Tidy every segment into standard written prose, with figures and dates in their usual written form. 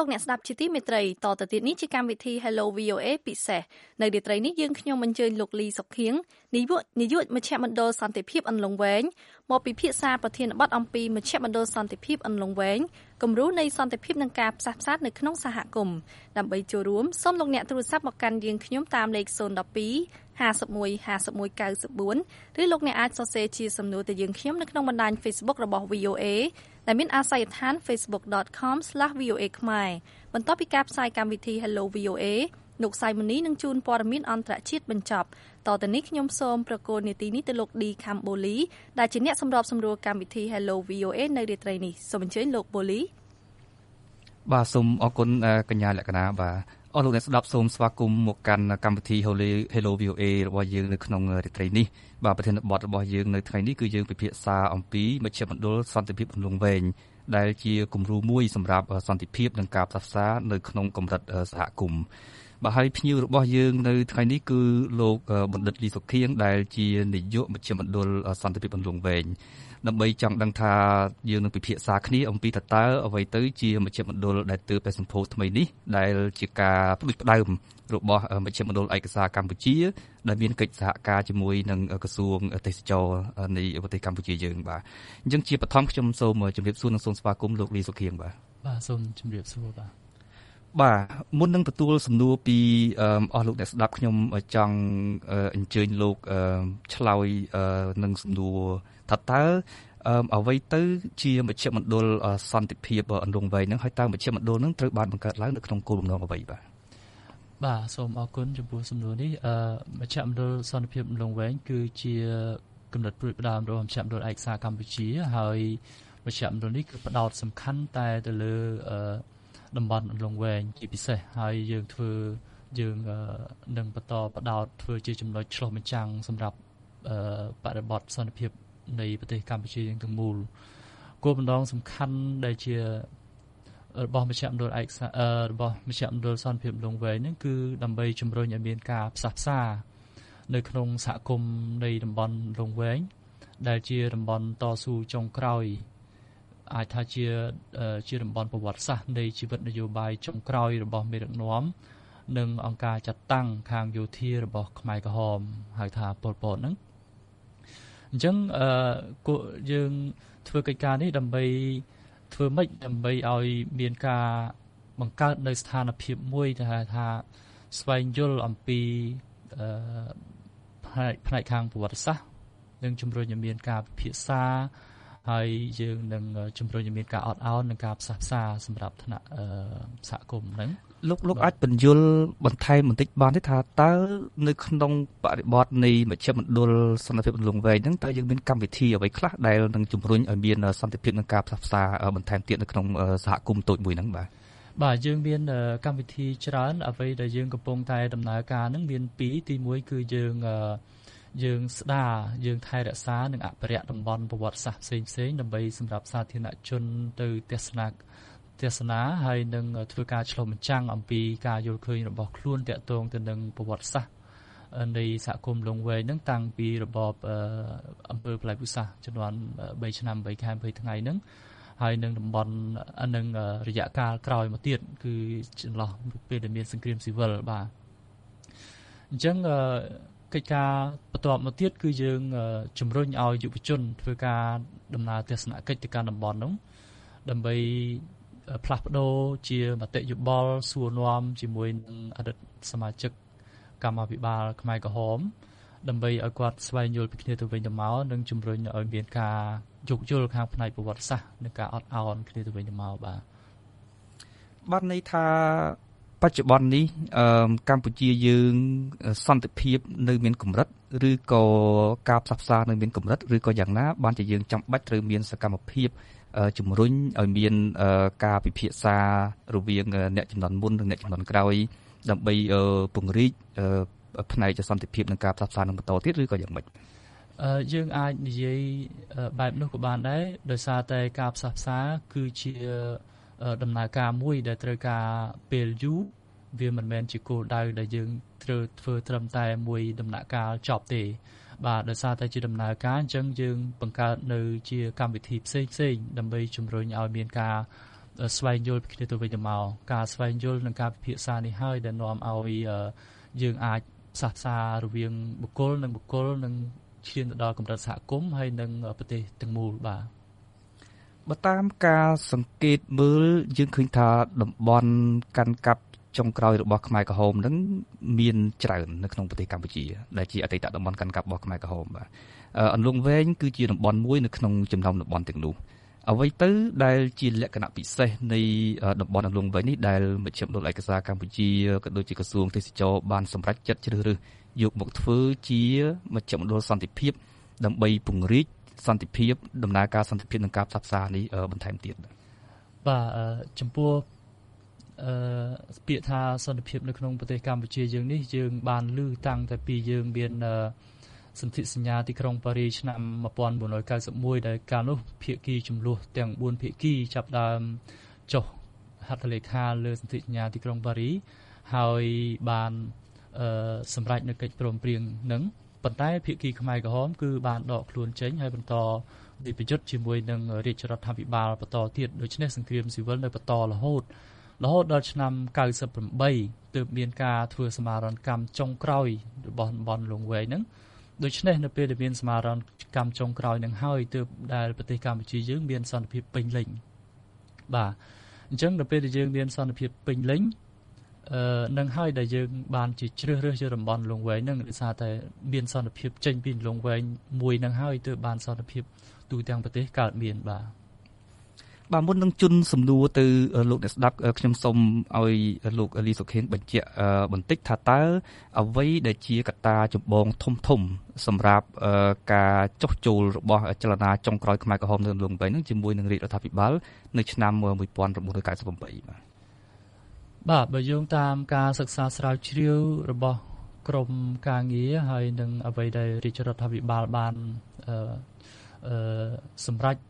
អ្នកស្ដាប់ជាទីមេត្រីតទៅទៀតនេះជាកម្មវិធី Hello VOA ពិសេសនៅរាត្រីនេះយើងខ្ញុំអញ្ជើញលោកលីសុខៀងនាយកមជ្ឈមណ្ឌលសន្តិភាពអន្លង់វែងមកពិភាក្សាប្រធានបទអំពីមជ្ឈមណ្ឌលសន្តិភាពអន្លង់វែងគំរូនៃសន្តិភាពនិងការផ្សះផ្សានៅក្នុងសហគមន៍ដើម្បីចូលរួមសូមលោកអ្នកទូរស័ព្ទមកកាន់យើងខ្ញុំតាមលេខ012 51 51 94ឬលោកអ្នកអាចសរសេរជាសំណួរទៅយើងខ្ញុំនៅក្នុងបណ្ដាញ Facebook របស់ VOA ដែលមានអាសយដ្ឋាន facebook.com/voa ខ្មែរបន្ទាប់ពីការផ្សាយកម្មវិធី Hello VOA លោកសៃមនីនឹងជូនព័ត៌មានអន្តរជាតិបញ្ចប់តទៅនេះខ្ញុំសូមប្រកូលនាទីនេះទៅលោកឌីខាំបូលីដែលជាអ្នកសម្របសម្រួលកម្មវិធី Hello VOA នៅរាត្រីនេះសូមអញ្ជើញលោកបូលីបាទសូមអរគុណកញ្ញាលក្ខណាបាទអស់លោកអ្នកស្ដាប់សូមស្វាគមន៍មកកាន់កម្មវិធី Hello VOA របស់យើងនៅក្នុងរាត្រីនេះបាទប្រធានបទរបស់យើងនៅថ្ងៃនេះគឺយើងពិភាក្សាអំពីមជ្ឈមណ្ឌលសន្តិភាពអន្លង់វែងដែលជាគំរូមួយសម្រាប់សន្តិភាពនិងការផ្សះផ្សានៅក្នុងកម្រិតសហគមន៍បាទហើយភ្ញៀវរបស់យើងនៅថ្ងៃនេះគឺលោកបណ្ឌិតលីសុខៀងដែលជានាយកមជ្ឈមណ្ឌលសន្តិភាពអន្លង់វែងដើម្បីចង់ដឹងថាយើងនឹងពិភាក្សាគ្នាអំពីតើអ្វីទៅជាមជ្ឈមណ្ឌលដែលទើបតែសម្ពោធថ្មីនេះដែលជាការផ្ដួចផ្ដើមរបស់មជ្ឈមណ្ឌលឯកសារកម្ពុជាដែលមានកិច្ចសហការជាមួយនឹងក្រសួងទេសចរនៃប្រទេសកម្ពុជាយើងបាទអញ្ចឹងជាបឋមខ្ញុំសូមជម្រាបសួរនិងសូមស្វាគមន៍លោកលីសុខៀងបាទសូមជម្រាបសួរបាទមុននឹងទទួលសំណួរពីអស់លោកអ្នកស្ដាប់ខ្ញុំចង់អញ្ជើញលោកឆ្លើយនឹងសំណួរថាតើអ្វីទៅជាមជ្ឈមណ្ឌលសន្តិភាពអន្លង់វែងហ្នឹងហើយតើមជ្ឈមណ្ឌលហ្នឹងត្រូវបានបង្កើតឡើងនៅក្នុងគោលបំណងអ្វីបាទសូមអរគុណចំពោះសំណួរនេះមជ្ឈមណ្ឌលសន្តិភាពអន្លង់វែងគឺជាកំណត់ព្រួយផ្ដើមរបស់មជ្ឈមណ្ឌលឯកសារកម្ពុជាហើយមជ្ឈមណ្ឌលនេះគឺផ្ដោតសំខាន់តែទៅលើតំបន់អន្លង់វែងជាពិសេសហើយយើងនឹងបន្តផ្ដោតធ្វើជាចំណុចឆ្លុះបញ្ចាំងសម្រាប់បរិបទសន្តិភាពនៃប្រទេសកម្ពុជាយ៉ាងទាំងមូលគោលបំណងសំខាន់ដែលជារបស់មជ្ឈមណ្ឌលឯកសាររបស់មជ្ឈមណ្ឌលសន្តិភាពអន្លង់វែងហ្នឹងគឺដើម្បីជំរុញឲ្យមានការផ្សះផ្សានៅក្នុងសហគមន៍នៃតំបន់អន្លង់វែងដែលជាតំបន់តស៊ូចុងក្រោយអាចថាជាតំបន់ប្រវត្តិសាស្ត្រនៃជីវិតនយោបាយចុងក្រោយរបស់មេដឹកនាំនិងអង្គការចាត់តាំងខាងយោធារបស់ខ្មែរក្រហមហៅថាប៉ុលពតហ្នឹងអញ្ចឹងយើងធ្វើកិច្ចការនេះដើម្បីធ្វើម៉េចដើម្បីឲ្យមានការបង្កើតនៅស្ថានភាពមួយថាស្វែងយល់អំពីផ្នែកខាងប្រវត្តិសាស្ត្រនិងជំរុញឲ្យមានការពិភាក្សាហើយយើងនឹងជំរុញឲ្យមានការអត់ឱននិងការផ្សះផ្សាសម្រាប់ថ្នាក់សហគមន៍ហ្នឹងលោកអាចបញ្យល់បន្ថែមបន្តិចបានទេថាតើនៅក្នុងបរិបទនៃមជ្ឈមណ្ឌលសន្តិភាពអន្លង់វែងហ្នឹងតើយើងមានកម្មវិធីអ្វីខ្លះដែលនឹងជំរុញឲ្យមានសន្តិភាពនិងការផ្សះផ្សាបន្ថែមទៀតនៅក្នុងសហគមន៍តូចមួយហ្នឹងបាទយើងមានកម្មវិធីច្រើនអ្វីដែលយើងកំពុងតែដំណើរការហ្នឹងមាន2ទី1គឺយើងស្ដារយើងថែរក្សានិងអភិរក្សតំបន់ប្រវត្តិសាស្ត្រផ្សេងៗដើម្បីសម្រាប់សាធារណជនទៅទស្សនាហើយនឹងធ្វើការឆ្លុះបញ្ចាំងអំពីការយល់ឃើញរបស់ខ្លួនទាក់ទងទៅនឹងប្រវត្តិសាស្ត្រនៃសហគមន៍លង្វែងហ្នឹងតាំងពីរបបអង្គើផ្លែពុសាសចំនួន3ឆ្នាំ3ខែ20ថ្ងៃហ្នឹងហើយនឹងតំបន់នឹងរយៈកាលក្រោយមកទៀតគឺចន្លោះពេលដែលមានសង្គ្រាមស៊ីវិលបាទអញ្ចឹងកិច្ចការបន្ទាប់មកទៀតគឺយើងជំរុញឲ្យយុវជនធ្វើការដំណើរទស្សនកិច្ចទៅកាន់តំបន់នោះដើម្បីផ្លាស់ប្ដូរជាមតិយោបល់សួរនាំជាមួយនឹងអតីតសមាជិកកម្មាភិបាលខ្មែរក្រហមដើម្បីឲ្យគាត់ស្វែងយល់ពីគ្នាទៅវិញទៅមកនិងជំរុញឲ្យមានការយោគយល់ខាងផ្នែកប្រវត្តិសាស្ត្រនិងការអត់ឱនគ្នាទៅវិញទៅមកបាទន័យថាបច្ចុប្បន្ននេះកម្ពុជាយើងសន្តិភាពនៅមានកម្រិតឬក៏ការផ្សះផ្សានៅមានកម្រិតឬក៏យ៉ាងណាបានជាយើងចាំបាច់ត្រូវមានសកម្មភាពជំរុញឲ្យមានការពិភាក្សារវាងអ្នកចំនួនមុននិងអ្នកចំនួនក្រោយដើម្បីពង្រីកផ្នែកសន្តិភាពនិងការផ្សះផ្សានឹងបន្តទៀតឬក៏យ៉ាងម៉េចយើងអាចនិយាយបែបនោះក៏បានដែរដោយសារតែការផ្សះផ្សាគឺជាដំណើរការមួយដែលត្រូវការពេលយូរវាមិនមែនជាគោលដៅដែលយើងត្រូវធ្វើត្រឹមតែមួយដំណាក់កាលចប់ទេបាទដោយសារតែជាដំណើរការអញ្ចឹងយើងបង្កើតនៅជាកម្មវិធីផ្សេងដើម្បីជំរុញឲ្យមានការស្វែងយល់ពីគ្នាទៅវិញទៅមកការស្វែងយល់និងការពិភាក្សានេះហើយដែលនាំឲ្យយើងអាចផ្សះផ្សារវាងបុគ្គលនិងឈានទៅដល់កម្រិតសហគមន៍ហើយនិងប្រទេសទាំងមូលបាទបើតាមការសង្កេតមើលយើងឃើញថាតំបន់កាន់កាប់ចុងក្រោយរបស់ខ្មែរក្រហមនឹងមានច្រើននៅក្នុងប្រទេសកម្ពុជាដែលជាអតីតតំបន់កាន់កាប់របស់ខ្មែរក្រហមបាទអន្លង់វែងគឺជាតំបន់មួយនៅក្នុងចំណោមតំបន់ទាំងនោះអ្វីទៅដែលជាលក្ខណៈពិសេសនៃតំបន់អន្លង់វែងនេះដែលមជ្ឈមណ្ឌលឯកសារកម្ពុជាក៏ដូចជាក្រសួងទេសចរបានសម្រេចចិត្តជ្រើសរើសយកមកធ្វើជាមជ្ឈមណ្ឌលសន្តិភាពដើម្បីពង្រីកសន្តិភាពដំណើរការសន្តិភាពនិងការផ្សះផ្សានេះបន្ថែមទៀតបាទចំពោះពាក្យថាសន្តិភាពនៅក្នុងប្រទេសកម្ពុជាយើងនេះយើងបានឮតាំងតែពីយើងមានសន្ធិសញ្ញាទីក្រុងប៉ារីសឆ្នាំ1991ដែលកាលនោះភាគីចំនួនទាំង4ភាគីចាប់ដើមចុះហត្ថលេខាលើសន្ធិសញ្ញាទីក្រុងប៉ារីសហើយបានសម្រេចនៅកិច្ចព្រមព្រៀងនឹងប៉ុន្តែភាគីខ្មែរក្រហមគឺបានដកខ្លួនចេញហើយបន្តវិប្រយុទ្ធជាមួយនឹងរាជរដ្ឋាភិបាលបន្តទៀតដូច្នេះសង្គ្រាមស៊ីវិលនៅបន្តរហូតដល់ឆ្នាំ98ទើបមានការធ្វើសមារណកម្មចុងក្រោយរបស់តំបន់លង្វែងហ្នឹងដូច្នេះនៅពេលដែលមានសមារណកម្មចុងក្រោយនឹងហើយទើបដែលប្រទេសកម្ពុជាយើងមានសន្តិភាពពេញលេញបាទអញ្ចឹងដល់ពេលដែលយើងមានសន្តិភាពពេញលេញនឹងហើយដែលយើងបានជាជ្រើសរើសយកតំបន់លង្វែងហ្នឹងដោយសារតែមានសន្តិភាពចេញពីលង្វែងមួយនឹងហើយទើបបានសន្តិភាពទូទាំងប្រទេសកើតមានបាទមុននឹងជន់សំណួរទៅលោកអ្នកស្ដាប់ខ្ញុំសូមឲ្យលោកលីសុខេងបញ្ជាក់បន្តិចថាតើអ្វីដែលជាកត្តាចម្បងធំសម្រាប់ការចុះចូលរបស់ចលនាចុងក្រោយខ្មែរក្រហមនៅលង្វែងហ្នឹងជាមួយនឹងរាជរដ្ឋាភិបាលនៅឆ្នាំ1998 បាទបើយោងតាមការសិក្សាស្រាវជ្រាវរបស់ក្រមការងារហើយនឹងអ្វីដែលរាជរដ្ឋាភិបាលបានសម្រេច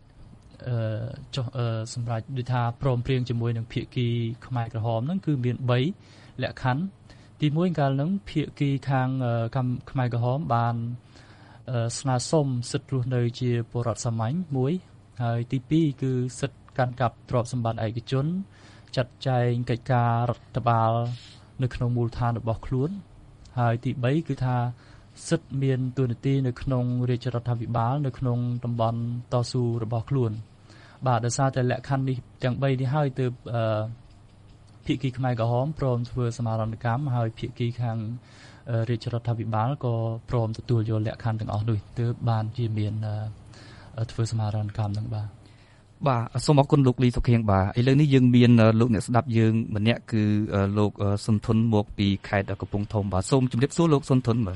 សម្រាប់ដូចថាព្រមព្រៀងជាមួយនឹងភាគីខ្មែរក្រហមហ្នឹងគឺមាន3លក្ខខណ្ឌទី1កាលហ្នឹងភាគីខាងខ្មែរក្រហមបានស្នើសុំសិទ្ធិរស់នៅជាពលរដ្ឋសាមញ្ញមួយហើយទី2គឺសិទ្ធិកាន់កាប់ទ្រព្យសម្បត្តិឯកជនចាត់ចែងកិច្ចការរដ្ឋបាលនៅក្នុងមូលដ្ឋានរបស់ខ្លួនហើយទី3គឺថាសិទ្ធិមានតួនាទីនៅក្នុងរាជរដ្ឋាភិបាលនៅក្នុងតំបន់តស៊ូរបស់ខ្លួនបាទដោយសារតែលក្ខខណ្ឌនេះទាំង3នេះហើយទើបភាគីខ្មែរក្រហមព្រមធ្វើសមារណកម្មហើយភាគីខាងរាជរដ្ឋាភិបាលក៏ព្រមទទួលយកលក្ខខណ្ឌទាំងអស់នោះទើបបានជាមានធ្វើសមារណកម្មហ្នឹងបាទសូមអរគុណលោកលីសុខៀងបាទឥឡូវនេះយើងមានលោកអ្នកស្ដាប់យើងម្នាក់គឺលោកសុនធុនមកពីខេត្តកំពង់ធំបាទសូមជម្រាបសួរលោកសុនធុនបាទ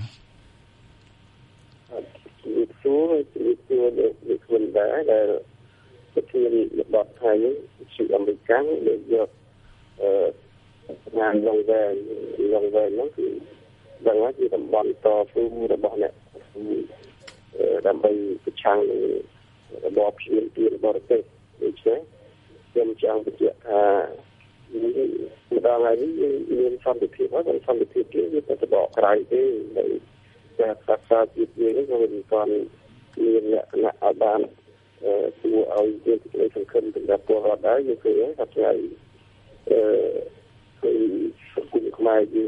សួរលោកខ្លួនដែលប្រធានរបស់ថៃជាអមេរិកលើកយកងานលងវែងហ្នឹងគឺដឹងថាជាតំបន់តស៊ូរបស់អ្នកដើម្បីប្រឆាំងនឹងរបបព្យាយាមបរទេសដូច្នេះខ្ញុំចង់បញ្ជាក់ថាម្ដងហើយនេះមានសន្តិភាពហើយសន្តិភាពនេះវាទៅបកក្រៅទេដែលការសិក្សាជាតិយើងក៏មិនទាន់មានលក្ខណៈឲ្យបានគួរឲ្យយើងទៅសង្ឃឹមទៅដល់ពលរដ្ឋដែរយើងឃើញថាថ្ងៃគឺសង្គមខ្មែរយើង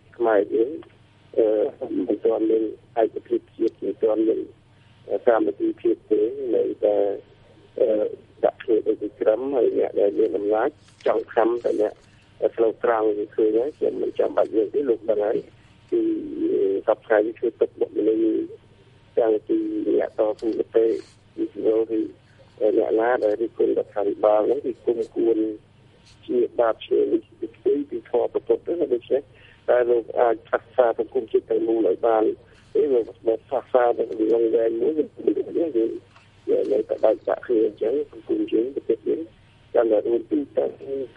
មិនទាន់មានឯកភាពជាតិមិនទាន់មានសាមគ្គីភាពទេនៅតែដាក់គ្នាទៅពីក្រមហើយអ្នកដែលមានអំណាចចង់ខំតែអ្នកស្លូវត្រង់គឺឃើញហើយខ្ញុំមិនចាំបាច់យើងទេលោកដឹងហើយគឺសពថ្ងៃគឺទឹកបុកមនុស្សទាំងពីអ្នកតស៊ូប្រទេសពីអ្នកណាដែលរិះគន់រដ្ឋាភិបាលហ្នឹងគឺគុំគួនជាបាបជាពីធម៌ប្រពុតទៅដូច្នេះតែលោកអាចសិក្សាសង្គមជាតិទៅមូលឲ្យបានពេលមកសិក្សាទៅលងវែងមួយគឺនៅតែដាច់ដាក់គ្នាអញ្ចឹងសង្គមយើងប្រទេសយើងកាន់តែរួមទីទៅ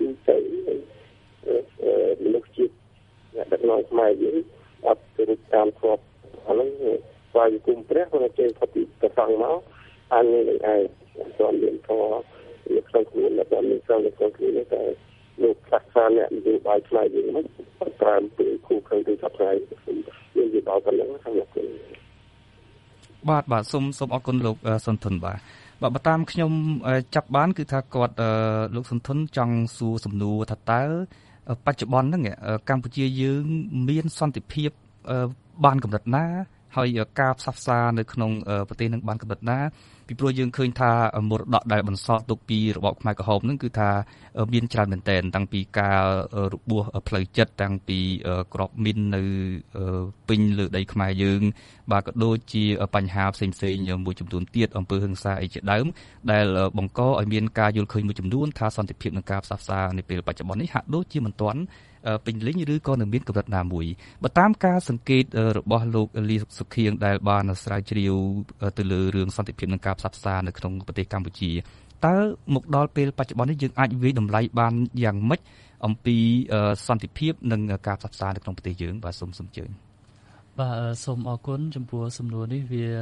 មនុស្សជាតិអ្នកដឹកនាំខ្មែរយើងអត់ទៅតាមធម៌ហ្នឹងស្វែងគុំព្រះគាត់ចេញផុតពីប្រសង់មកអាននេះឯងសូមមានធម៌នៅក្នុងខ្លួនและមានសង្ឃក្នុងខ្លួនតែលោកសិក្សាអ្នកនយោបាយផ្នែកយើងហ្នឹងប្រើពីគូឃើញទៅថាផ្នែកយើងនិយាយដល់ប៉ុណ្ណឹងសម្រាប់គុណបាទសូមអរគុណលោកសុនធុនបាទបើតាមខ្ញុំចាប់បានគឺថាគាត់លោកសុនធុនចង់សួរសំណួរថាតើបច្ចុប្បន្នហ្នឹងកម្ពុជាយើងមានសន្តិភាពបានកម្រិតណាហើយការផ្សះផ្សានៅក្នុងប្រទេសនឹងបានកម្រិតណាពីព្រោះយើងឃើញថាមរតកដែលបន្សល់ទុកពីរបបខ្មែរក្រហមហ្នឹងគឺថាមានច្រើនមែនទែនតាំងពីការរបួសផ្លូវចិត្តតាំងពីក្របមីននៅពេញលើដីខ្មែរយើងបាទក៏ដូចជាបញ្ហាផ្សេងៗមួយចំនួនទៀតអំពើហិង្សាអីជាដើមដែលបង្កឲ្យមានការយល់ឃើញមួយចំនួនថាសន្តិភាពនឹងការផ្សះផ្សានៅពេលបច្ចុប្បន្ននេះហាក់ដូចជាមិនទាន់ពេញលេញឬក៏នៅមានកម្រិតណាមួយបើតាមការសង្កេតរបស់លោកលីសុខៀងដែលបានស្រាវជ្រាវទៅលើរឿងសន្តិភាពនិងការផ្សះផ្សានៅក្នុងប្រទេសកម្ពុជាតើមកដល់ពេលបច្ចុប្បន្ននេះយើងអាចវិយតម្លៃបានយ៉ាងម៉េចអំពីសន្តិភាពនិងការផ្សះផ្សានៅក្នុងប្រទេសយើងបាទសូមអញ្ជើញបាទសូមអរគុណចំពោះសំណួរនេះវា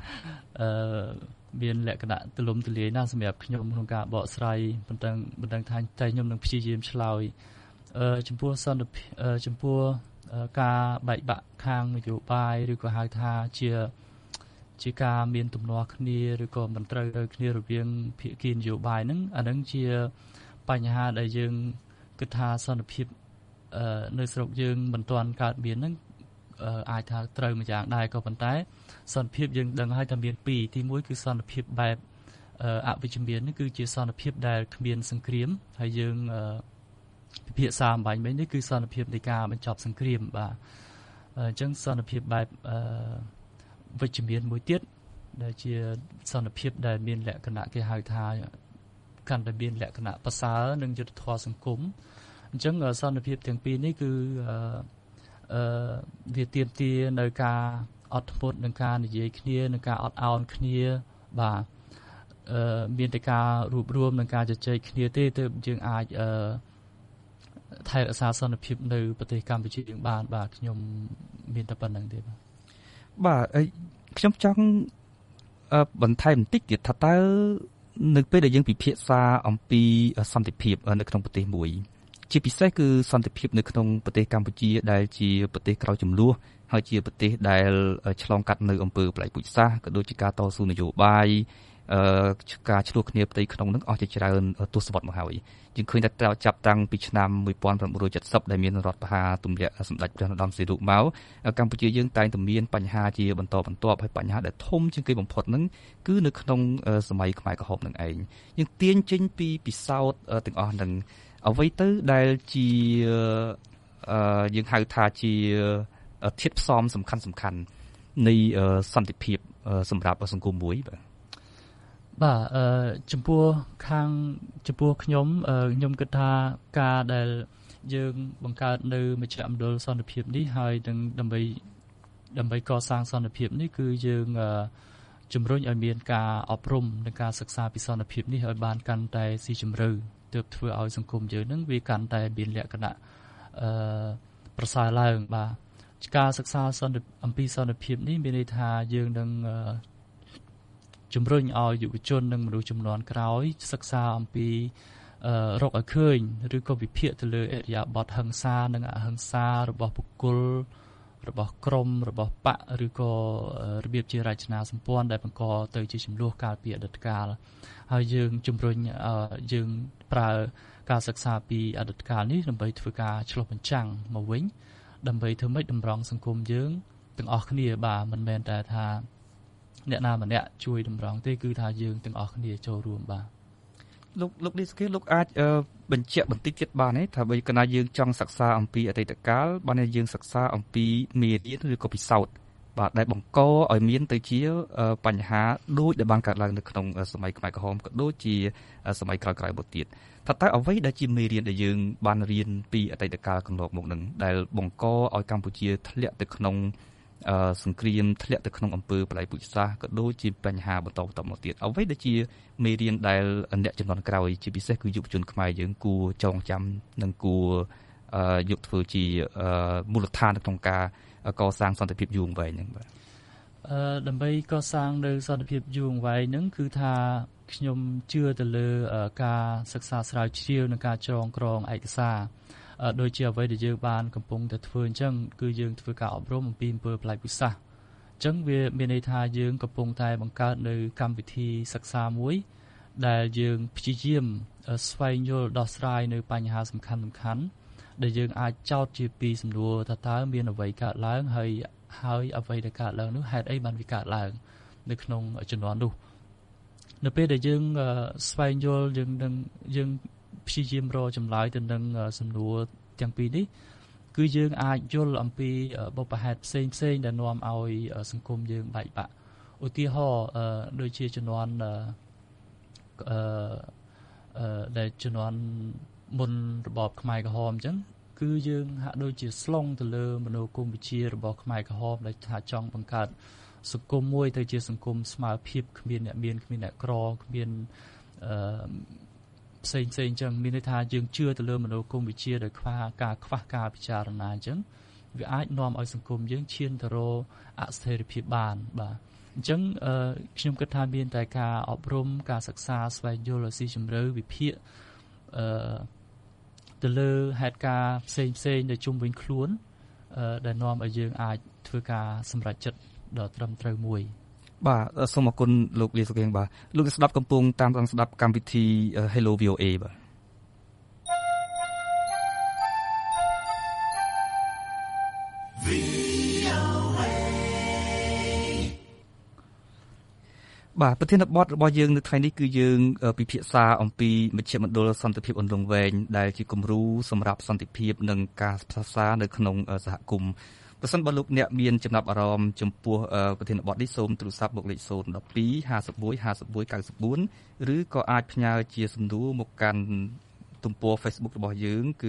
មានលក្ខណៈទូលំទូលាយណាស់សម្រាប់ខ្ញុំក្នុងការបកស្រាយប៉ុន្តែថាតែខ្ញុំនឹងព្យាយាមឆ្លើយចំពោះសន្តិភាពចំពោះការបែកបាក់ខាងនយោបាយឬក៏ហៅថាជាការមានទំនាស់គ្នាឬក៏មិនត្រូវគ្នារវាងភាគីនយោបាយហ្នឹងអាហ្នឹងជាបញ្ហាដែលយើងគិតថាសន្តិភាពនៅស្រុកយើងមិនទាន់កើតមានហ្នឹងអាចថាត្រូវមួយយ៉ាងដែរក៏ប៉ុន្តែសន្តិភាពយើងដឹងហើយថាមានពីរទី1គឺសន្តិភាពបែបអវិជ្ជមាននេះគឺជាសន្តិភាពដែលគ្មានសង្គ្រាមហើយយើងពិភាក្សាអំបញ្ញមិញនេះគឺសន្តិភាពនៃការបញ្ចប់សង្គ្រាមបាទអញ្ចឹងសន្តិភាពបែបវិជ្ជមានមួយទៀតដែលជាសន្តិភាពដែលមានលក្ខណៈគេហៅថាកាន់តែមានលក្ខណៈប្រសើរនិងយុត្តិធម៌សង្គមអញ្ចឹងសន្តិភាពទាំងពីរនេះគឺវាទាមទារនៅការអត់ធ្មត់នឹងការនិយាយគ្នានឹងការអត់ឱនគ្នាបាទមានតែការរួបរวมនឹងការជជែកគ្នាទេទើបយើងអាចថែរក្សាសន្តិភាពនៅប្រទេសកម្ពុជាយើងបានបាទខ្ញុំមានតែប៉ុណ្្នឹងទេបាទខ្ញុំចង់បន្ថែមបន្តិចទៀតថាតើនៅពេលដែលយើងពិភាក្សាអំពីសន្តិភាពនៅក្នុងប្រទេសមួយជាពិសេសគឺសន្តិភាពនៅក្នុងប្រទេសកម្ពុជាដែលជាប្រទេសក្រោយជម្លោះហើយជាប្រទេសដែលឆ្លងកាត់នៅអំពើបល្ល័ង្កពូជសាសន៍ក៏ដូចជាការតស៊ូនយោបាយការឆ្លោះគ្នាផ្ទៃក្នុងនឹងអស់ជាច្រើនទសវត្សរ៍មកហើយយើងឃើញថាចាប់តាំងពីឆ្នាំ1970ដែលមានរដ្ឋប្រហារទម្លាក់សម្ដេចព្រះនរោត្តមសីហនុមកកម្ពុជាយើងតែងតែមានបញ្ហាជាបន្តបន្ទាប់ហើយបញ្ហាដែលធំជាងគេបំផុតហ្នឹងគឺនៅក្នុងសម័យខ្មែរក្រហមនឹងឯងយើងទាញចេញពីពិសោធន៍ទាំងអស់ហ្នឹងអ្វីទៅដែលជាយើងហៅថាជាធាតុផ្សំសំខាន់នៃសន្តិភាពសម្រាប់សង្គមមួយបាទចំពោះខ្ញុំគិតថាការដែលយើងបង្កើតនៅមជ្ឈមណ្ឌលសន្តិភាពនេះហើយនឹងដើម្បីកសាងសន្តិភាពនេះគឺយើងជំរុញឲ្យមានការអប់រំនិងការសិក្សាពីសន្តិភាពនេះឲ្យបានកាន់តែស៊ីជម្រៅទើបធ្វើឲ្យសង្គមយើងនឹងវាកាន់តែមានលក្ខណៈប្រសើរឡើងបាទការសិក្សាអំពីសន្តិភាពនេះមានន័យថាយើងនឹងជំរុញឲ្យយុវជននិងមនុស្សជំនាន់ក្រោយសិក្សាអំពីរកឲ្យឃើញឬក៏វិភាគទៅលើអរិយាប័ត្រហិង្សានិងអហិង្សារបស់បុគ្គលរបស់ក្រុមរបស់បកឬក៏របៀបជារចនាសម្ព័ន្ធដែលបង្កទៅជាចំនួនកាលពីអតីតកាលហើយយើងជំរុញយើងប្រើការសិក្សាពីអតីតកាលនេះដើម្បីធ្វើការឆ្លុះបញ្ចាំងមកវិញដើម្បីធ្វើម៉េចតម្រង់សង្គមយើងទាំងអស់គ្នាបាទមិនមែនតែថាអ្នកណាម្នាក់ជួយតម្រង់ទេគឺថាយើងទាំងអស់គ្នាចូលរួមបាទលោកនេះគេលោកអាចបញ្ជាក់បន្តិចទៀតបានទេថាបើកាលណាយើងចង់សិក្សាអំពីអតីតកាលបានយើងសិក្សាអំពីមេរៀនឬក៏ពិសោធន៍បាទដែលបង្កឲ្យមានទៅជាបញ្ហាដូចដែលបានកើតឡើងនៅក្នុងសម័យខ្មែរក្រហមក៏ដូចជាសម័យក្រោយៗមកទៀតថាតើអ្វីដែលជាមេរៀនដែលយើងបានរៀនពីអតីតកាលកន្លងមកនឹងដែលបង្កឲ្យកម្ពុជាធ្លាក់ទៅក្នុងសង្គ្រាមធ្លាក់ទៅក្នុងអំពើបល្ល័ង្កពូជសាសន៍ក៏ដូចជាបញ្ហាបន្តមកទៀតអ្វីដែលជាមេរៀនដែលអ្នកជំនាន់ក្រោយជាពិសេសគឺយុវជនខ្មែរយើងគួរចងចាំនិងគួរយកធ្វើជាមូលដ្ឋានក្នុងការកសាងសន្តិភាពយូរអង្វែងហ្នឹងបាទដើម្បីកសាងនៅសន្តិភាពយូរអង្វែងហ្នឹងគឺថាខ្ញុំជឿទៅលើការសិក្សាស្រាវជ្រាវនិងការចងក្រងឯកសារដូចជាអ្វីដែលយើងបានកំពុងតែធ្វើអញ្ចឹងគឺយើងធ្វើការអប់រំអំពីអំពើបល្ល័ង្កពូជសាសន៍ចឹងវាមានន័យថាយើងកំពុងតែបង្កើតនៅកម្មវិធីសិក្សាមួយដែលយើងព្យាយាមស្វែងយល់ដោះស្រាយនៅបញ្ហាសំខាន់ៗដែលយើងអាចចោទជាពីសំណួរថាតើមានអ្វីកើតឡើងហើយអ្វីដែលកើតឡើងនោះហេតុអីបានវាកើតឡើងនៅក្នុងជំនាន់នោះនៅពេលដែលយើងស្វែងយល់យើងព្យាយាមរកចម្លើយទៅនឹងសំណួរទាំងពីរនេះគឺយើងអាចយល់អំពីបុព្វហេតុផ្សេងដែលនាំឲ្យសង្គមយើងបែកបាក់ឧទាហរណ៍ដូចជាជំនាន់ដែលជំនាន់មុនរបបខ្មែរក្រហមអញ្ចឹងគឺយើងហាក់ដូចជាស្លុងទៅលើមនោគមវិជ្ជារបស់ខ្មែរក្រហមដែលថាចង់បង្កើតសង្គមមួយទៅជាសង្គមស្មើភាពគ្មានអ្នកមានគ្មានអ្នកក្រគ្មានផ្សេងអញ្ចឹងមានន័យថាយើងជឿទៅលើមនោគមវិជ្ជាដោយខ្វះការពិចារណាអញ្ចឹងវាអាចនាំឲ្យសង្គមយើងឈានទៅរកអស្ថិរភាពបានបាទអញ្ចឹងខ្ញុំគិតថាមានតែការអប់រំការសិក្សាស្វែងយល់ឲ្យស៊ីជម្រៅវិភាគទៅលើហេតុការណ៍ផ្សេងដែលជុំវិញខ្លួនដែលនាំឲ្យយើងអាចធ្វើការសម្រេចចិត្តដ៏ត្រឹមត្រូវមួយបាទសូមអរគុណលោកលីសុខៀងបាទលោកស្ដាប់កំពុងតាមដានស្ដាប់កម្មវិធី Hello VOA បាទប្រធានបទរបស់យើងនៅថ្ងៃនេះគឺយើងពិភាក្សាអំពីមជ្ឈមណ្ឌលសន្តិភាពអន្លង់វែងដែលជាគំរូសម្រាប់សន្តិភាពនិងការផ្សះផ្សានៅក្នុងសហគមន៍ប្រសិនបើលោកអ្នកមានចំណាប់អារម្មណ៍ចំពោះប្រធានបទនេះសូមទូរស័ព្ទមកលេខ012 51 51 94 ឬក៏អាចផ្ញើជាសំណួរមកកាន់ទំព័រ Facebook របស់យើងគឺ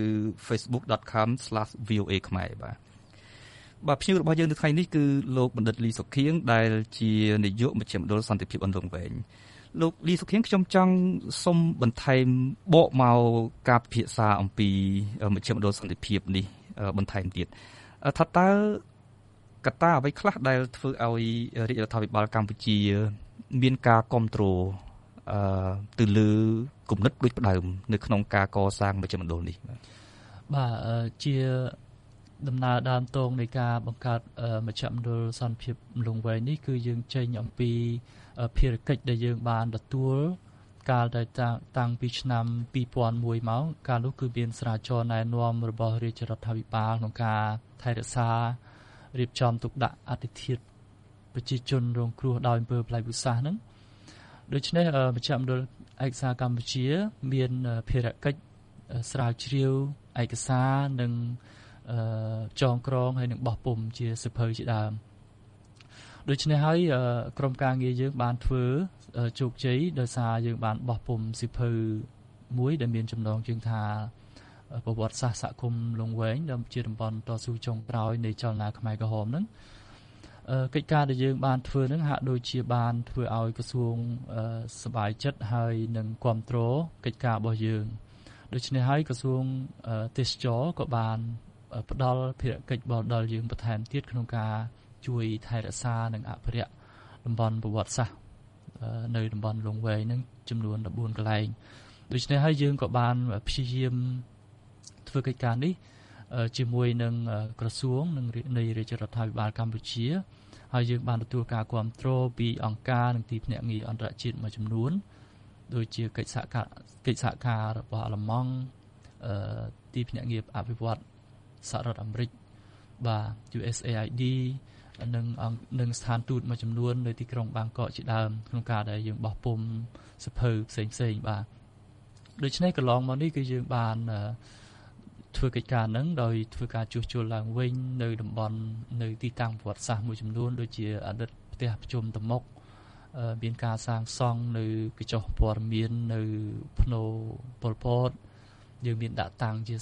facebook.com/voa ខ្មែរបាទភ្ញៀវរបស់យើងនៅថ្ងៃនេះគឺលោកបណ្ឌិតលីសុខៀងដែលជានាយកមជ្ឈមណ្ឌលសន្តិភាពអន្លង់វែងលោកលីសុខៀងខ្ញុំចង់សូមបន្ថែមបកមកការពិភាក្សាអំពីមជ្ឈមណ្ឌលសន្តិភាពនេះបន្ថែមទៀតថាតើកត្តាអ្វីខ្លះដែលធ្វើឲ្យរាជរដ្ឋាភិបាលកម្ពុជាមានការគ្រប់គ្រងទៅលើគំនិតដូចផ្ដើមនៅក្នុងការកសាងមជ្ឈមណ្ឌលនេះបាទជាដំណើរដើមតងនៃការបង្កើតមជ្ឈមណ្ឌលសន្តិភាពអន្លង់វែងនេះគឺយើងចេញអំពីភារកិច្ចដែលយើងបានទទួលកាលដែលតាំងពីឆ្នាំ2001មកកាលនោះគឺមានស្រាវជ្រាវណែនាំរបស់រាជរដ្ឋាភិបាលក្នុងការថែរក្សារៀបចំទុកដាក់អតិថិជនប្រជាជនរងគ្រោះដោយអំពើផ្លូវវិសាសហ្នឹងដូច្នេះមជ្ឈមណ្ឌលឯកសារកម្ពុជាមានភារកិច្ចស្រាវជ្រាវឯកសារនិងចងក្រងហើយនឹងបោះពុម្ពជាសៀវភៅជាដើមដូច្នេះហើយក្រុមការងារយើងបានធ្វើជោគជ័យដោយសារយើងបានបោះពុម្ពសៀវភៅមួយដែលមានចំណងជើងថាប្រវត្តិសាស្ត្រសហគមន៍លង្វែងដែលជាតំបន់តស៊ូចុងក្រោយនៃចលនាខ្មែរក្រហមហ្នឹងកិច្ចការដែលយើងបានធ្វើហ្នឹងហាក់ដូចជាបានធ្វើឲ្យក្រសួងសប្បាយចិត្តហើយនឹងគ្រប់គ្រងកិច្ចការរបស់យើងដូច្នេះហើយក្រសួងទេសចរក៏បានផ្ដល់ភារកិច្ចដល់យើងបន្ថែមទៀតក្នុងការជួយថែរក្សានិងអភិរក្សតំបន់ប្រវត្តិសាស្ត្រនៅតំបន់លង្វែងហ្នឹងចំនួន14កន្លែងដូច្នេះហើយយើងក៏បានព្យាយាមធ្វើកិច្ចការនេះជាមួយនឹងក្រសួងនិងនៃរាជរដ្ឋាភិបាលកម្ពុជាហើយយើងបានទទួលការគាំទ្រពីអង្គការនិងទីភ្នាក់ងារអន្តរជាតិមួយចំនួនដូចជាកិច្ចសហការរបស់អាល្លឺម៉ង់ទីភ្នាក់ងារអភិវឌ្ឍសហរដ្ឋអាមេរិកបាទ USAID និងស្ថានទូតមួយចំនួននៅទីក្រុងបាងកកជាដើមក្នុងការដែលយើងបោះពុម្ពសៀវភៅផ្សេងបាទដូច្នេះកន្លងមកនេះគឺយើងបានធ្វើកិច្ចការហ្នឹងដោយធ្វើការជួសជុលឡើងវិញនៅតំបន់នៅទីតាំងប្រវត្តិសាស្ត្រមួយចំនួនដូចជាអតីតផ្ទះប្រជុំតមុកមានការសាងសង់នៅកញ្ចុះព័ត៌មាននៅភ្នូប៉ុលពតយើងមានដាក់តាំងជា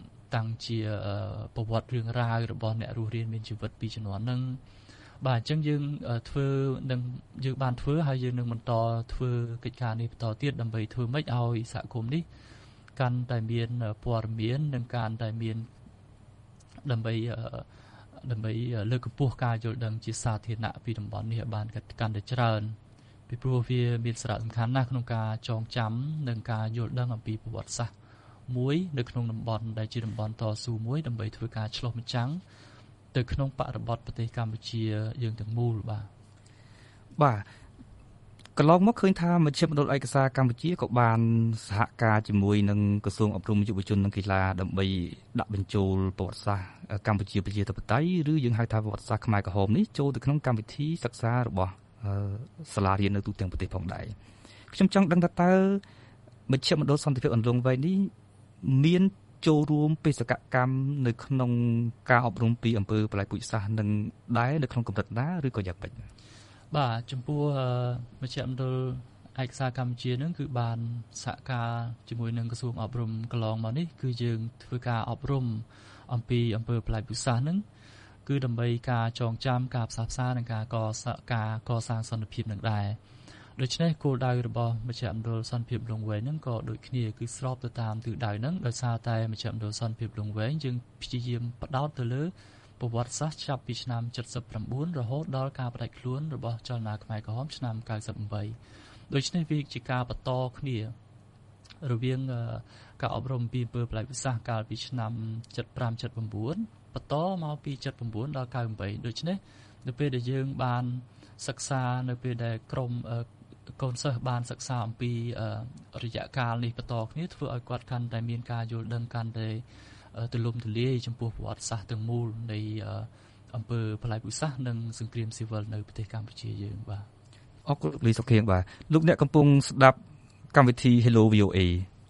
ប្រវត្តិរឿងរ៉ាវរបស់អ្នករស់រានមានជីវិតពីជំនាន់ហ្នឹងបាទអញ្ចឹងយើងធ្វើនឹងយើងបានធ្វើហើយយើងនឹងបន្តធ្វើកិច្ចការនេះបន្តទៀតដើម្បីធ្វើម៉េចឲ្យសហគមន៍នេះកាន់តែមានព័ត៌មាននិងកាន់តែមានដើម្បីលើកកម្ពស់ការយល់ដឹងជាសាធារណៈពីតំបន់នេះឲ្យបានកាន់តែច្រើនពីព្រោះវាមានសារៈសំខាន់ណាស់ក្នុងការចងចាំនិងការយល់ដឹងអំពីប្រវត្តិសាស្ត្រមួយនៅក្នុងតំបន់ដែលជាតំបន់តស៊ូមួយដើម្បីធ្វើការឆ្លុះបញ្ចាំងទៅក្នុងបរិបទប្រទេសកម្ពុជាយើងទាំងមូលបាទកន្លងមកឃើញថាមជ្ឈមណ្ឌលឯកសារកម្ពុជាក៏បានសហការជាមួយនឹងក្រសួងអប់រំយុវជននិងកីឡាដើម្បីដាក់បញ្ចូលប្រវត្តិសាស្ត្រកម្ពុជាប្រជាធិបតេយ្យឬយើងហៅថាប្រវត្តិសាស្ត្រខ្មែរក្រហមនេះចូលទៅក្នុងកម្មវិធីសិក្សារបស់សាលារៀននៅទូទាំងប្រទេសផងដែរខ្ញុំចង់ដឹងថាតើមជ្ឈមណ្ឌលសន្តិភាពអន្លង់វែងនេះមានចូលរួមបេសកកម្មនៅក្នុងការអប់រំពីអំពើបល្ល័ង្កពូជសាសន៍នឹងដែរនៅក្នុងកម្រិតណាឬក៏យ៉ាងម៉េចបាទចំពោះមជ្ឈមណ្ឌលឯកសារកម្ពុជានឹងគឺបានសហការជាមួយនឹងក្រសួងអប់រំកន្លងមកនេះគឺយើងធ្វើការអប់រំអំពីអំពើបល្ល័ង្កពូជសាសន៍នឹងគឺដើម្បីការចងចាំការផ្សះផ្សានិងការកសាងសន្តិភាពនឹងដែរដូច្នេះគោលដៅរបស់មជ្ឈមណ្ឌលសន្តិភាពលង្វែងនឹងក៏ដូចគ្នាគឺស្របទៅតាមទិសដៅនឹងដោយសារតែមជ្ឈមណ្ឌលសន្តិភាពលង្វែងយើងព្យាយាមផ្ដោតទៅលើប្រវត្តិសាស្ត្រចាប់ពីឆ្នាំ79រហូតដល់ការបដិខ្លួនរបស់ចលនាខ្មែរក្រហមឆ្នាំ98ដូច្នេះវាជាការបន្តគ្នារវាងការអប់រំពីអំពើបល្ល័ង្កពូជសាសន៍កាលពីឆ្នាំ75 79បន្តមកពី79ដល់98ដូច្នេះនៅពេលដែលយើងបានសិក្សានៅពេលដែលក្រុមកូនសិស្សបានសិក្សាអំពីរយៈកាលនេះបន្តគ្នាធ្វើឲ្យគាត់កាន់តែមានការយល់ដឹងកាន់តែទូលំទូលាយចំពោះប្រវត្តិសាស្ត្រទាំងមូលនៃអំពើបល្ល័ង្កពូជសាសន៍និងសង្គ្រាមស៊ីវិលនៅប្រទេសកម្ពុជាយើងបាទអរគុណលោកលីសុខៀងបាទលោកអ្នកកំពុងស្ដាប់កម្មវិធី Hello VOA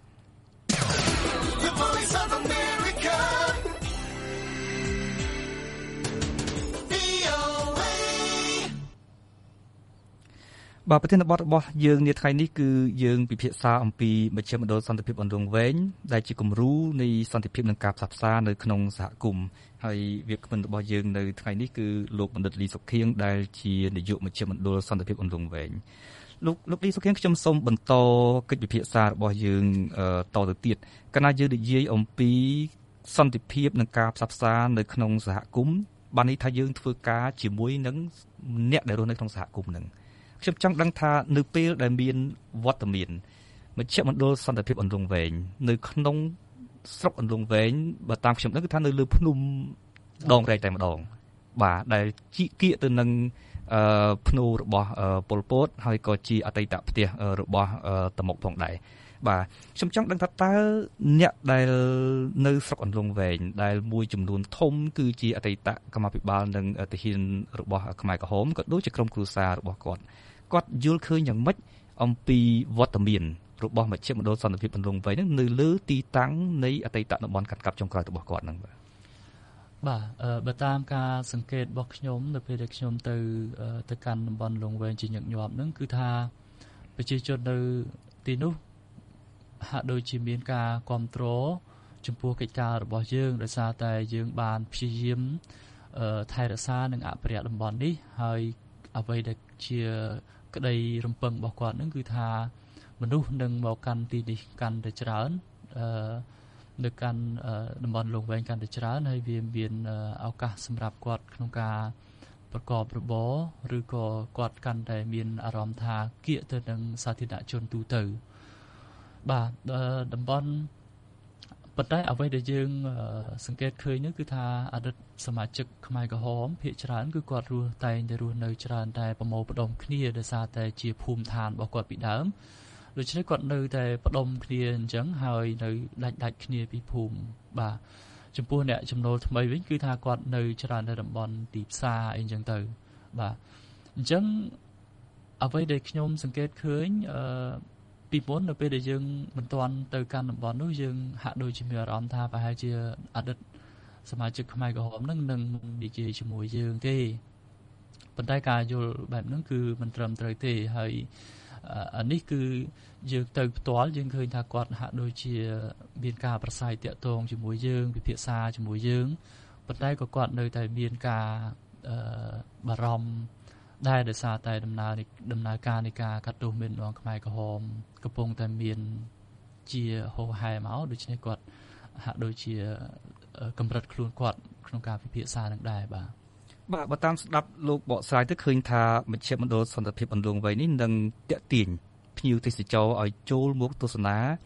បាទប្រធានបទរបស់យើងនាថ្ងៃនេះគឺយើងពិភាក្សាអំពីមជ្ឈមណ្ឌលសន្តិភាពអន្លង់វែងដែលជាគំរូនៃសន្តិភាពនិងការផ្សះផ្សានៅក្នុងសហគមន៍ហើយវាគ្មិនរបស់យើងនៅថ្ងៃនេះគឺលោកបណ្ឌិតលីសុខៀងដែលជានាយកមជ្ឈមណ្ឌលសន្តិភាពអន្លង់វែងលោកលីសុខៀងខ្ញុំសូមបន្តកិច្ចពិភាក្សារបស់យើងតទៅទៀតកាលណាយើងនិយាយអំពីសន្តិភាពនិងការផ្សះផ្សានៅក្នុងសហគមន៍បានន័យថាយើងធ្វើការជាមួយនឹងអ្នកដែលរស់នៅក្នុងសហគមន៍ហ្នឹងខ្ញុំចង់ដឹងថានៅពេលដែលមានវត្តមានមជ្ឈមណ្ឌលសន្តិភាពអន្លង់វែងនៅក្នុងស្រុកអន្លង់វែងបើតាមខ្ញុំដឹងគឺថានៅលើភ្នំដងរែកតែម្ដងបាទដែលជីកៀកទៅនឹងភ្នូរបស់ប៉ុលពតហើយក៏ជាអតីតផ្ទះរបស់តមុកផងដែរបាទខ្ញុំចង់ដឹងថាតើអ្នកដែលនៅស្រុកអន្លង់វែងដែលមួយចំនួនធំគឺជាអតីតកម្មាភិបាលនិងទាហានរបស់ខ្មែរក្រហមក៏ដូចជាក្រុមគ្រួសាររបស់គាត់យល់ឃើញយ៉ាងម៉េចអំពីវត្តមានរបស់មជ្ឈមណ្ឌលសន្តិភាពអន្លង់វែងនៅលើទីតាំងនៃអតីតតំបន់កាត់កាប់ចុងក្រោយរបស់គាត់ហ្នឹងបាទបើតាមការសង្កេតរបស់ខ្ញុំនៅពេលដែលខ្ញុំទៅកាន់តំបន់លង្វែងជាញឹកញាប់ហ្នឹងគឺថាប្រជាជននៅទីនោះហាក់ដូចជាមានការគ្រប់គ្រងចំពោះកិច្ចការរបស់យើងដោយសារតែយើងបានព្យាយាមថែរក្សានិងអភិរក្សតំបន់នេះហើយអ្វីដែលជាក្តីរំពឹងរបស់គាត់នឹងគឺថាមនុស្សនឹងមកកាន់ទីនេះកាន់តែច្រើននៅកាន់តំបន់លង្វែងកាន់តែច្រើនហើយវាមានឱកាសសម្រាប់គាត់ក្នុងការប្រកបរបរឬក៏គាត់កាន់តែមានអារម្មណ៍ថាគៀកទៅនឹងសាធារណជនទូទៅបាទតំបន់ប៉ុន្តែអ្វីដែលយើងសង្កេតឃើញនោះគឺថាអតីតសមាជិកខ្មែរក្រហមភាគច្រើនគឺគាត់តែងតែរស់នៅច្រើនតែប្រមូលផ្ដុំគ្នាដោយសារតែជាភូមិឋានរបស់គាត់ពីដើមដូច្នេះគាត់នៅតែផ្ដុំគ្នាអញ្ចឹងហើយនៅដាច់គ្នាពីភូមិបាទចំពោះអ្នកចំណូលថ្មីវិញគឺថាគាត់នៅច្រើននៅតំបន់ទីផ្សារអីអញ្ចឹងទៅបាទអញ្ចឹងអ្វីដែលខ្ញុំសង្កេតឃើញពីមុននៅពេលដែលយើងមិនទាន់ទៅកាន់តំបន់នោះយើងហាក់ដូចជាមានអារម្មណ៍ថាប្រហែលជាអតីតសមាជិកខ្មែរក្រហមនឹងនិយាយជាមួយយើងទេប៉ុន្តែការយល់បែបហ្នឹងគឺមិនត្រឹមត្រូវទេហើយអានេះគឺយើងទៅផ្ទាល់យើងឃើញថាគាត់ហាក់ដូចជាមានការប្រស័យតាក់ទងជាមួយយើងពិភាក្សាជាមួយយើងប៉ុន្តែក៏គាត់នៅតែមានការបារម្ភដែលដោយសារតែដំណើរការនៃការកាត់ទោសមានដងខ្មែរក្រហមកំពុងតែមានជាហូរហែមកដូច្នេះគាត់ហាក់ដូចជាកម្រិតខ្លួនគាត់ក្នុងការពិភាក្សានឹងដែរបាទបើតាមស្ដាប់លោកបកស្រាយទៅឃើញថាមជ្ឈមណ្ឌលសន្តិភាពអន្លង់វែងនេះនឹងតាក់ទាញភ្ញៀវទេសចរឲ្យចូលមកទស្សនា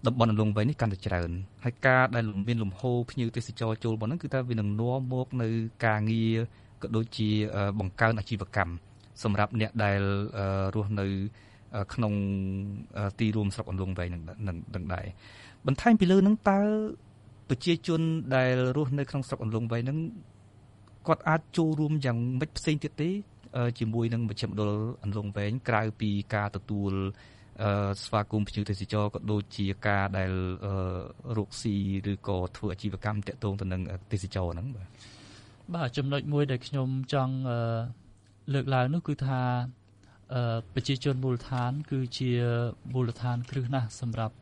តំបន់អន្លង់វែងនេះកាន់តែច្រើនហើយការដែលមានលំហូរភ្ញៀវទេសចរចូលមកហ្នឹងគឺថាវានឹងនាំមកនៅការងារក៏ដូចជាបង្កើនអាជីវកម្មសម្រាប់អ្នកដែលរស់នៅក្នុងទីរួមស្រុកអន្លង់វែងនឹងដែរបន្ថែមពីលើហ្នឹងតើប្រជាជនដែលរស់នៅក្នុងស្រុកអន្លង់វែងហ្នឹងគាត់អាចចូលរួមយ៉ាងម៉េចផ្សេងទៀតទេជាមួយនឹងមជ្ឈមណ្ឌលអន្លង់វែងក្រៅពីការទទួលស្វាគមន៍ភ្ញៀវទេសចរក៏ដូចជាការដែលរកស៊ីឬក៏ធ្វើអាជីវកម្មតាក់ទងទៅនឹងទេសចរហ្នឹងបាទចំណុចមួយដែលខ្ញុំចង់លើកឡើងនោះគឺថាប្រជាជនមូលដ្ឋានគឺជាមូលដ្ឋានគ្រឹះណាស់សម្រាប់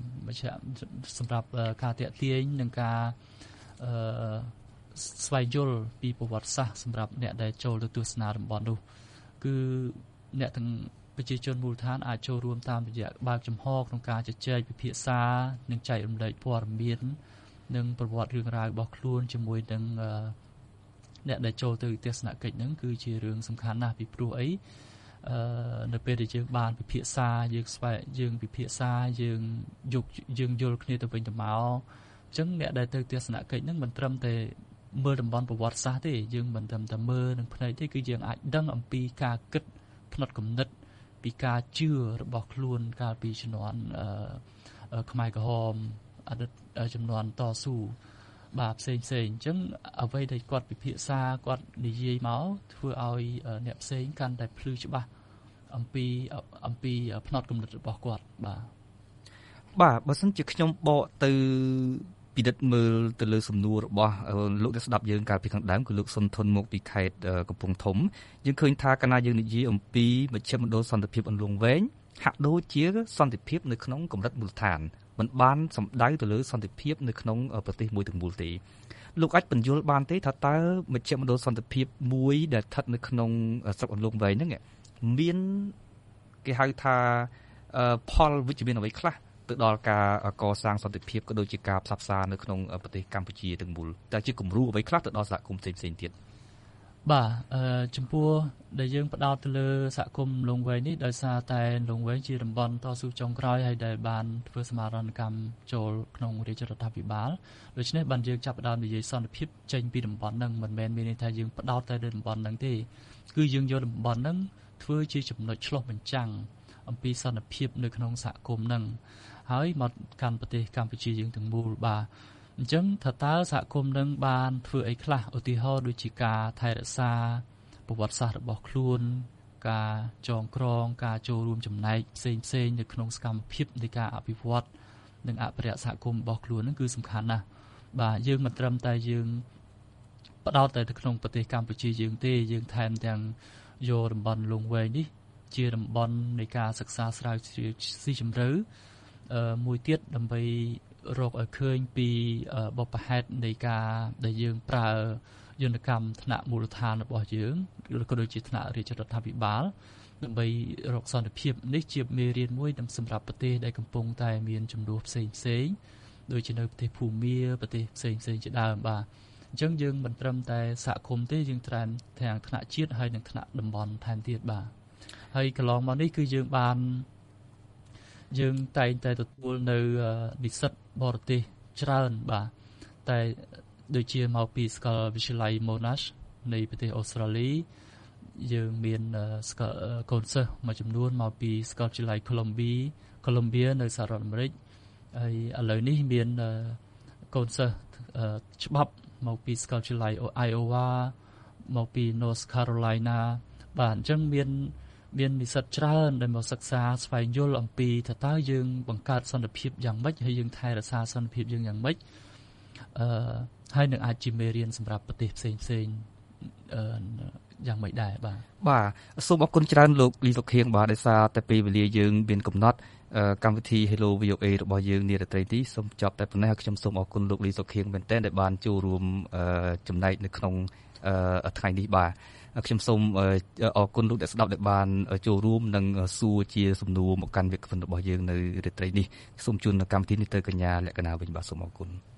ការតាក់ទាញនិងការស្វែងយល់ពីប្រវត្តិសាស្ត្រសម្រាប់អ្នកដែលចូលទៅទស្សនាតំបន់នោះគឺអ្នកទាំងប្រជាជនមូលដ្ឋានអាចចូលរួមតាមរយៈបើកចំហក្នុងការជជែកពិភាក្សានិងចែករំលែកព័ត៌មាននិងប្រវត្តិរឿងរ៉ាវរបស់ខ្លួនជាមួយនឹងអ្នកដែលចូលទៅទស្សនកិច្ចហ្នឹងគឺជារឿងសំខាន់ណាស់ពីព្រោះអីនៅពេលដែលយើងបានពិភាក្សាយើងពិភាក្សាយើងយល់គ្នាទៅវិញទៅមកអញ្ចឹងអ្នកដែលទៅទស្សនកិច្ចហ្នឹងមិនត្រឹមតែមើលតំបន់ប្រវត្តិសាស្ត្រទេយើងមិនត្រឹមតែមើលនឹងភ្នែកទេគឺយើងអាចដឹងអំពីការគិតផ្នត់គំនិតពីការជឿរបស់ខ្លួនកាលពីជំនាន់ខ្មែរក្រហមអតីតជំនាន់តស៊ូបាទផ្សេងអញ្ចឹងអ្វីដែលគាត់ពិភាក្សាគាត់និយាយមកធ្វើឲ្យអ្នកផ្សេងកាន់តែភ្លឺច្បាស់អំពីផ្នត់គំនិតរបស់គាត់បាទបើសិនជាខ្ញុំបកទៅពិនិត្យមើលទៅលើសំណួររបស់លោកអ្នកស្ដាប់យើងកាលពីខាងដើមគឺលោកសុនធុនមកពីខេត្តកំពង់ធំយើងឃើញថាកាលណាយើងនិយាយអំពីមជ្ឈមណ្ឌលសន្តិភាពអន្លង់វែងហាក់ដូចជាសន្តិភាពនៅក្នុងកម្រិតមូលដ្ឋានមិនបានសំដៅទៅលើសន្តិភាពនៅក្នុងប្រទេសមួយទាំងមូលទេលោកអាចបញ្យល់បានទេថាតើមជ្ឈមណ្ឌលសន្តិភាពមួយដែលស្ថិតនៅក្នុងស្រុកអន្លង់វែងហ្នឹងមានគេហៅថាផលវិជ្ជមានអ្វីខ្លះទៅដល់ការកសាងសន្តិភាពក៏ដូចជាការផ្សះផ្សានៅក្នុងប្រទេសកម្ពុជាទាំងមូលតើជាគំរូអ្វីខ្លះទៅដល់សហគមន៍ផ្សេងទៀតបាទចំពោះដែលយើងផ្ដោតទៅលើសហគមន៍លងវែងនេះដោយសារតែលងវែងជាតំបន់តស៊ូចុងក្រោយហើយដែលបានធ្វើសមាហរណកម្មចូលក្នុងរាជរដ្ឋាភិបាលដូច្នេះបានយើងចាប់ផ្ដើមនិយាយសន្តិភាពចេញពីតំបន់ហ្នឹងមិនមែនមានន័យថាយើងផ្ដោតតែលើតំបន់ហ្នឹងទេគឺយើងយកតំបន់ហ្នឹងធ្វើជាចំណុចឆ្លុះបញ្ចាំងអំពីសន្តិភាពនៅក្នុងសហគមន៍ហ្នឹងហើយមកកាន់ប្រទេសកម្ពុជាយើងទាំងមូលបាទអញ្ចឹងថាតើសហគមន៍នឹងបានធ្វើអីខ្លះឧទាហរណ៍ដូចជាការថែរក្សាប្រវត្តិសាស្ត្ររបស់ខ្លួនការចងក្រងការចូលរួមចំណែកផ្សេងនៅក្នុងសកម្មភាពនៃការអភិវឌ្ឍនិងអភិរក្សសហគមន៍របស់ខ្លួននឹងគឺសំខាន់ណាស់បាទយើងមិនត្រឹមតែយើងផ្ដោតតែក្នុងប្រទេសកម្ពុជាយើងទេយើងថែមទាំងយកតំបន់លងវែងនេះជាតំបន់នៃការសិក្សាស្រាវជ្រាវស៊ីជម្រៅមួយទៀតដើម្បីរកឲ្យឃើញពីបបហេតុនៃការដែលយើងប្រើយន្តកម្មថ្នាក់មូលដ្ឋានរបស់យើងឬក៏ដូចជាថ្នាក់រាជរដ្ឋាភិបាលដើម្បីរកសន្តិភាពនេះជាមេរៀនមួយសម្រាប់ប្រទេសដែលកំពុងតែមានចំនួនផ្សេងដូចជានៅប្រទេសភូមាប្រទេសផ្សេងជាដើមបាទអញ្ចឹងយើងមិនត្រឹមតែសហគមន៍ទេយើងទាំងថ្នាក់ជាតិហើយនិងថ្នាក់តំបន់ថែមទៀតបាទហើយកន្លងមកនេះគឺយើងតែងតែទទួលនៅនិស្សិតបរទេសច្រើនបាទតែដូចជាមកពីសាកលវិទ្យាល័យ Monash នៃប្រទេសអូស្ត្រាលីយើងមានកូនសិស្សមួយចំនួនមកពីសាកលវិទ្យាល័យ Columbia នៅសហរដ្ឋអាមេរិកហើយឥឡូវនេះមានកូនសិស្សច្បាប់មកពីសាកលវិទ្យាល័យ Iowa មកពី North Carolina បាទអញ្ចឹងមាននិស្សិតច្រើនដែលមកសិក្សាស្វែងយល់អំពីថាតើយើងបង្កើតសន្តិភាពយ៉ាងម៉េចហើយយើងថែរក្សាសន្តិភាពយើងយ៉ាងម៉េចហើយនឹងអាចជាមេរៀនសម្រាប់ប្រទេសផ្សេងយ៉ាងម៉េចដែរបាទសូមអរគុណច្រើនលោកលីសុខៀងបាទដោយសារតែពេលវេលាយើងមានកំណត់កម្មវិធី Hello VOA របស់យើងនារាត្រីនេះសូមចប់តែប៉ុណ្ណេះហើយខ្ញុំសូមអរគុណលោកលីសុខៀងមែនទែនដែលបានចូលរួមចំណែកនៅក្នុងថ្ងៃនេះបាទខ្ញុំសូមអរគុណលោកអ្នកស្ដាប់ដែលបានចូលរួមនិងសួរជាសំណួរមកកាន់វាគ្មិនរបស់យើងនៅរាត្រីនេះសូមជូនកម្មវិធីនេះទៅកញ្ញាលក្ខណាវិញបាទសូមអរគុណ